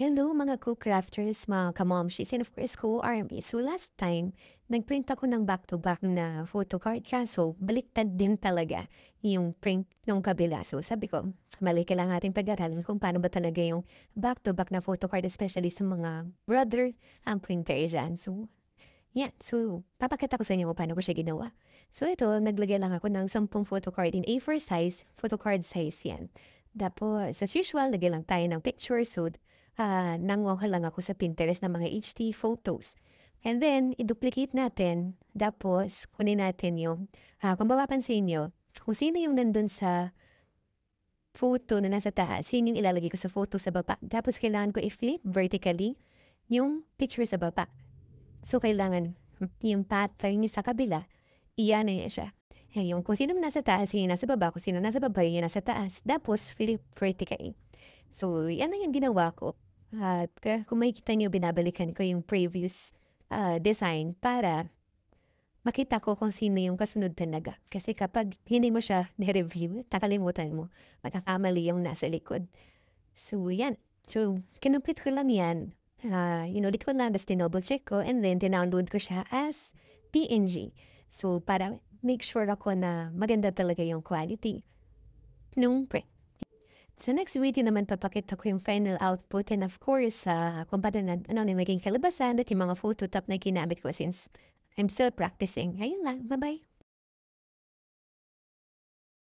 Hello mga co-crafters, mga kamomshies, and of course co-armies. So last time, nag-print ako ng back-to-back na photocard kaso baliktad din talaga yung print ng kabila. So sabi ko, mali kailangan nating pag-aralan kung paano ba talaga yung back-to-back na photocard, especially sa mga brother ang printer dyan. So yan, so papakita ko sa inyo kung paano ko siya ginawa. So ito, naglagay lang ako ng 10 photocard in A4 size, photocard size yan. Tapos, as usual, lagay lang tayo ng picture. So, nanguha lang ako sa Pinterest ng mga HT photos. And then, i-duplicate natin. Tapos, kunin natin yung, kung mapapansin nyo, kung sino yung nandun sa photo na nasa taas, yun yung ilalagay ko sa photo sa baba. Tapos, kailangan ko i-flip vertically yung picture sa baba. So, kailangan yung pattern yung sa kabila, iyan na siya. Yung kung sino nasa taas, yung nasa baba. Kung sino nasa baba, yung nasa taas. Tapos, flip vertically. So, yan na yung ginawa ko. At kung makikita niyo, binabalikan ko yung previous design para makita ko kung sino yung kasunod talaga. Kasi kapag hindi mo siya ni-review, nakalimutan mo, makakamali yung nasa likod. So, yan. So, kinumplete ko lang yan. Inulit ko lang, tapos tinouble check ko, and then tinownload ko siya as PNG. So, para make sure ako na maganda talaga yung quality nung print. Sa next video naman, papakita ko yung final output and of course, kung paano na, ano na maging kalabasan at yung mga photo top na ginamit ko since I'm still practicing. Ayun lang. Bye-bye!